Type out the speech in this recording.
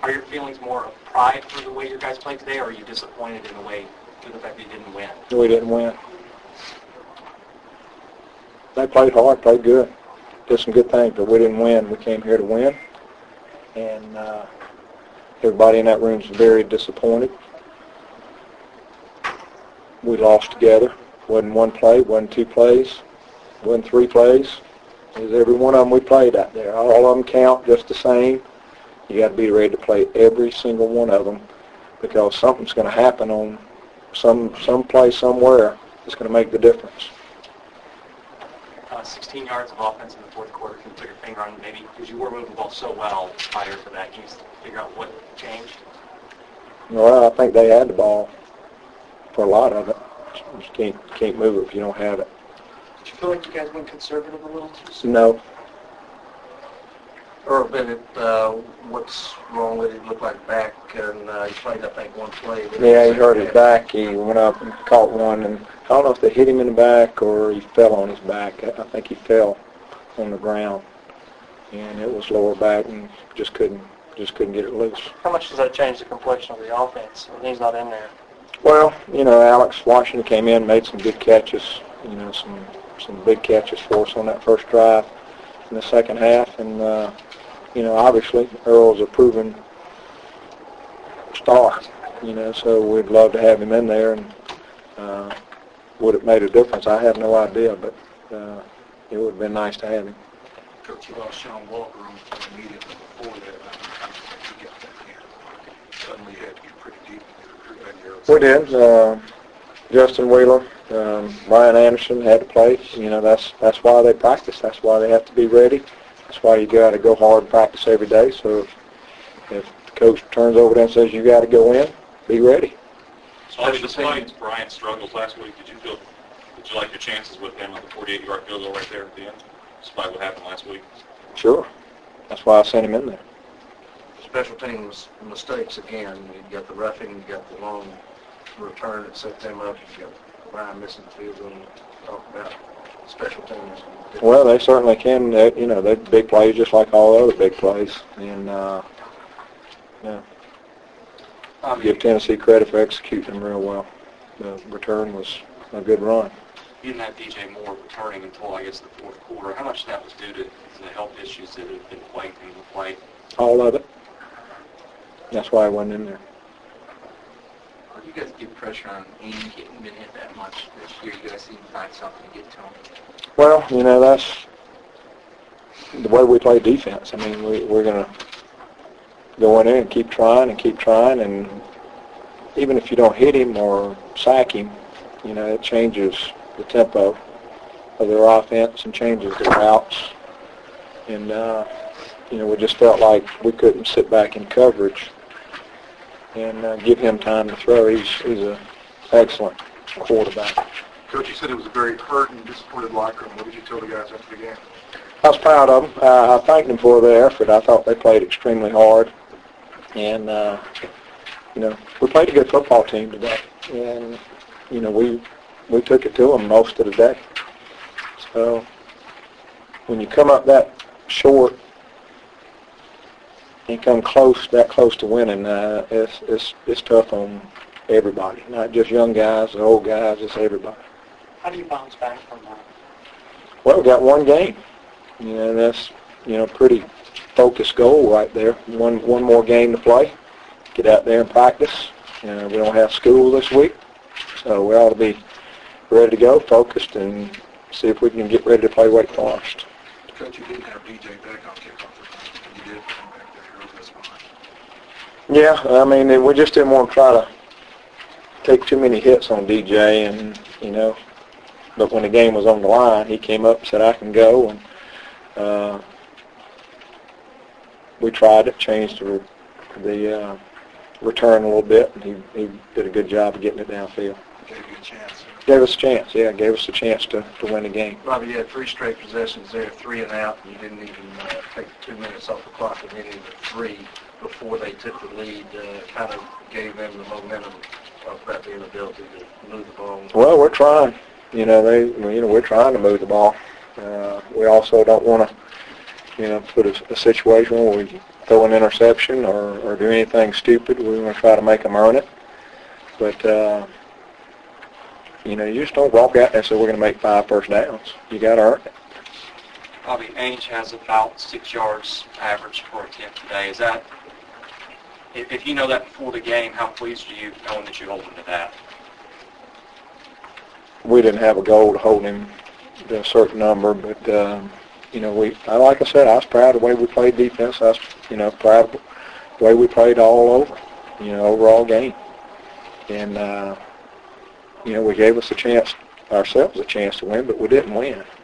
Are your feelings more of pride for the way your guys played today, or are you disappointed in the way for the fact that you didn't win? We didn't win. They played hard, played good, did some good things, but we didn't win. We came here to win, and everybody in that room is very disappointed. We lost together. Wasn't one play, wasn't two plays, wasn't three plays. It was every one of them we played out there. All of them count just the same. You got to be ready to play every single one of them, because something's going to happen on some play somewhere that's going to make the difference. 16 yards of offense in the fourth quarter. Can you put your finger on maybe, because you were moving the ball so well prior to that, can you figure out what changed? Well, I think they had the ball for a lot of it. You just can't move it if you don't have it. Did you feel like you guys went conservative a little too soon? No. Earl Bennett, what's wrong with it? He looked like back, and he played, I think, one play. Yeah, he hurt his back. He went up and caught one, and I don't know if they hit him in the back or he fell on his back. I think he fell on the ground, and it was lower back, and just couldn't get it loose. How much does that change the complexion of the offense when he's not in there? Well, Alex Washington came in, made some good catches, some big catches for us on that first drive in the second half, and obviously Earl's a proven star, so we'd love to have him in there, and would it made a difference? I have no idea, but it would have been nice to have him. Coach, you lost Sean Walker immediately before that. You got that here. Suddenly you had to get pretty deep in We did. Justin Wheeler, Brian Anderson had to play. That's why they practice. That's why they have to be ready. That's why you got to go hard and practice every day. So if the coach turns over there and says you got to go in, be ready. So despite Brian's struggles last week, did you like your chances with him on the 48-yard field goal right there at the end, despite what happened last week? Sure. That's why I sent him in there. Special teams mistakes again. You got the roughing, you got the long return that set them up. You got Brian missing the field goal. Talk about special teams. Well, they certainly can. They're big plays just like all the other big plays. And give Tennessee credit for executing them real well. The return was a good run. You didn't have DJ Moore returning until, I guess, the fourth quarter. How much of that was due to the health issues that have been plaguing the play? All of it. That's why I wasn't in there. Well, you guys get pressure on Amy. He hasn't been hit that much this year. You guys need to find something to get to him. Well, that's the way we play defense. I mean, we're going to go in there and keep trying, and even if you don't hit him or sack him, it changes the tempo of their offense and changes the routes. And, we just felt like we couldn't sit back in coverage and give him time to throw. He's an excellent quarterback. Coach, you said it was a very hurt and disappointed locker room. What did you tell the guys after the game? I was proud of them. I thanked them for their effort. I thought they played extremely hard. And, we played a good football team today. And, we took it to them most of the day. So when you come up that short and come that close to winning, it's tough on everybody, not just young guys, the old guys, it's everybody. How do you bounce back from that? Well, we got one game. That's, pretty focused goal right there. One more game to play. Get out there and practice. We don't have school this week, so we ought to be ready to go, focused, and see if we can get ready to play Wake Forest. Coach, you didn't have DJ back on kickoff. You did come back there. That's fine. Yeah, I mean, we just didn't want to try to take too many hits on DJ, and, but when the game was on the line, he came up and said, I can go, and we tried it, changed the return a little bit, and he did a good job of getting it downfield. Gave you a chance. Gave us a chance, yeah, gave us a chance to win the game. Bobby, you had 3 straight possessions there, 3 and out, and you didn't even take 2 minutes off the clock in any of the 3 before they took the lead. Kind of gave them the momentum about the inability to move the ball. Well, we're trying. We're trying to move the ball. We also don't want to, put a situation where we throw an interception or do anything stupid. We want to try to make them earn it. But, you know, you just don't walk out there and say we're going to make 5 first downs. You got to earn it. Bobby, Ainge has about 6 yards average per attempt today. Is that, if you know that before the game, how pleased are you knowing that you hold him to that? We didn't have a goal to hold him to a certain number, but, you know, like I said, I was proud of the way we played defense. I was, you know, proud of the way we played all over, you know, overall game. And, you know, we gave ourselves a chance to win, but we didn't win.